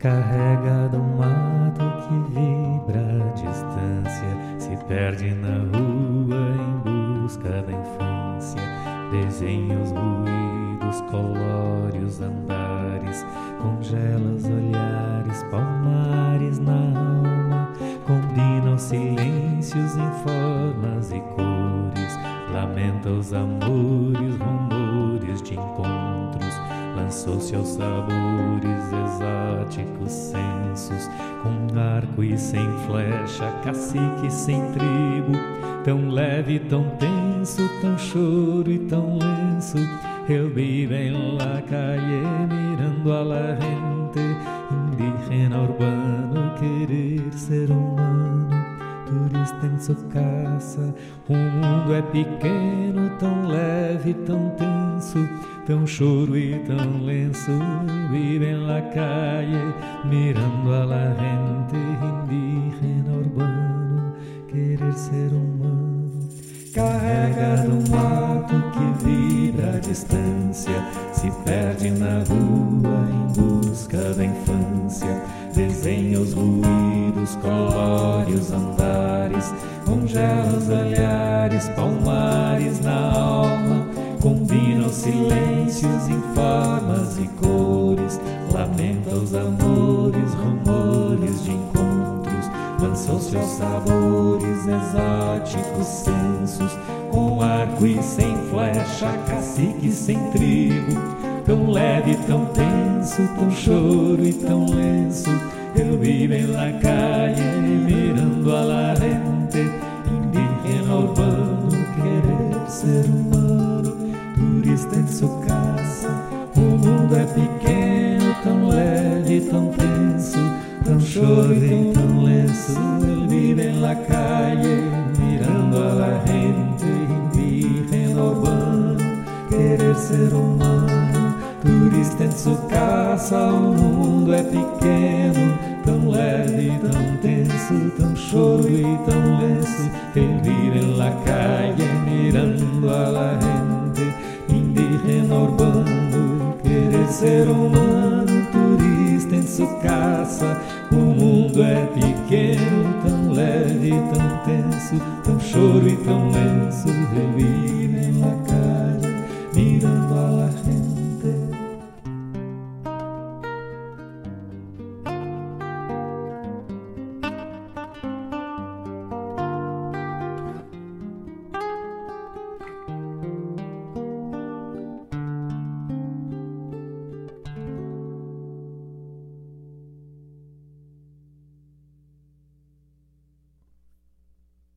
Carrega do mato que vibra à distância, se perde na rua em busca da infância. Desenha os ruídos, colore os andares, congela os olhares, palmares na alma. Combina os silêncios em formas e cores, lamenta os amores, rumores de encontros. Lançou seus sabores, exóticos sensos, com arco e sem flecha, cacique sem tribo. Tão leve, tão tenso, tão choro e tão lenço. Eu vivo en la calle mirando a la gente, indígena urbano, querer ser humano. Turista em sua casa, o mundo é pequeno, tão leve, tão tenso, tão choro e tão lenço. Vive en la calle, mirando a la gente, indígena urbano, querer ser humano. Carrega do mato que vibra à distância, se perde na rua em busca da infância. Desenha os ruídos, colore os andares, congela os olhares, palmares na alma. Combina os silêncios em formas e cores, lamenta os amores, rumores de encontros. Lançou seus sabores, exóticos sensos, com arco e sem flecha, cacique sem tribo. Tão leve, tão tenso, tão choro e tão lenço. Eu vivo en la calle, mirando a la gente, indígena urbano, querer ser humano. Turista em sua casa, o mundo é pequeno, tão leve, tão tenso, tão choro e tão lenço. Ele vive en la calle, mirando a la gente, indígena urbano, querer ser humano. Turista em sua casa, o mundo é pequeno, tão leve, tão tenso, tão choro e tão lenço. Ele vive en la calle, mirando a la gente, indígena urbano, querer ser humano. Turista em sua casa, o mundo é pequeno, tão leve, tão tenso, tão choro e tão lenço. Ele vive en la calle.